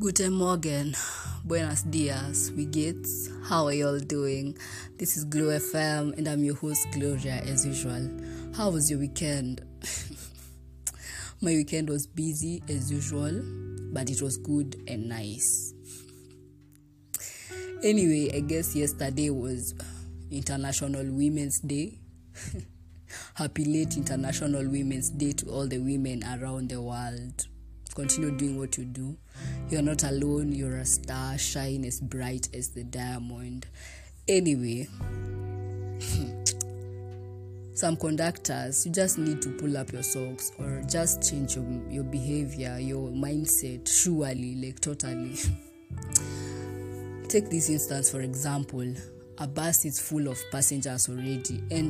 Guten Morgen, buenos dias, wie geht's? How are y'all doing? This is Glow FM and I'm your host Gloria as usual. How was your weekend? My weekend was busy as usual, but it was good and nice. Anyway, I guess yesterday was International Women's Day. Happy late International Women's Day to all the women around the world. Continue doing what you do. You're not alone. You're a star. Shine as bright as the diamond. Anyway, some conductors, you just need to pull up your socks or just change your behavior, your mindset, surely, totally. Take this instance, for example. A bus is full of passengers already and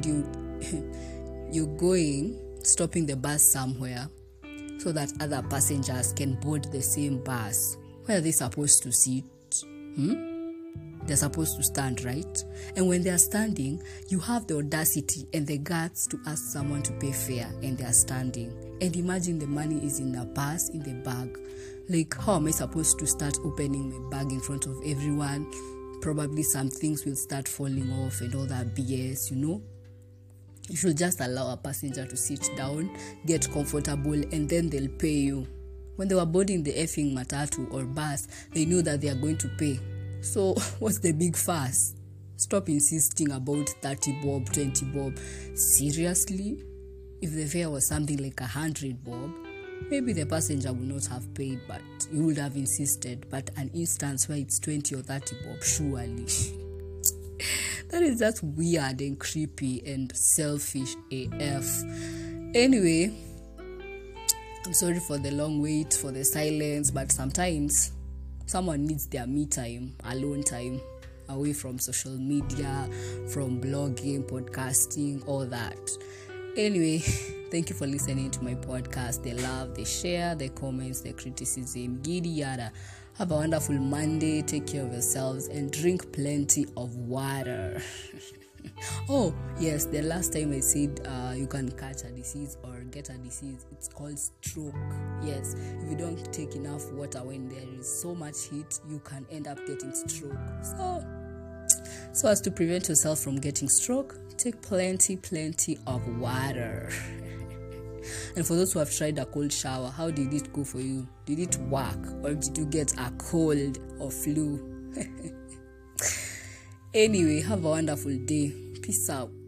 you're stopping the bus somewhere so that other passengers can board the same bus. Where are they supposed to sit? They're supposed to stand, right? And when they're standing, you have the audacity and the guts to ask someone to pay fare and they're standing. And imagine the money is in a purse, in the bag. How am I supposed to start opening my bag in front of everyone? Probably some things will start falling off and all that BS, You should just allow a passenger to sit down, get comfortable, and then they'll pay you. When they were boarding the effing matatu or bus, they knew that they are going to pay. So, what's the big fuss? Stop insisting about 30 bob, 20 bob. Seriously? If the fare was something like 100 bob, maybe the passenger would not have paid, but you would have insisted. But an instance where it's 20 or 30 bob, surely. That is just weird and creepy and selfish AF. Anyway, I'm sorry for the long wait, for the silence, but sometimes someone needs their me time, alone time, away from social media, from blogging, podcasting, all that. Anyway, thank you for listening to my podcast. The love, the share, the comments, the criticism, giddy yada. Have a wonderful Monday. Take care of yourselves and drink plenty of water. Oh, yes, the last time I said you can catch a disease or get a disease, it's called stroke. Yes, if you don't take enough water when there is so much heat, you can end up getting stroke. So as to prevent yourself from getting stroke, take plenty of water. And for those who have tried a cold shower, how did it go for you? Did it work? Or did you get a cold or flu? Anyway, have a wonderful day. Peace out.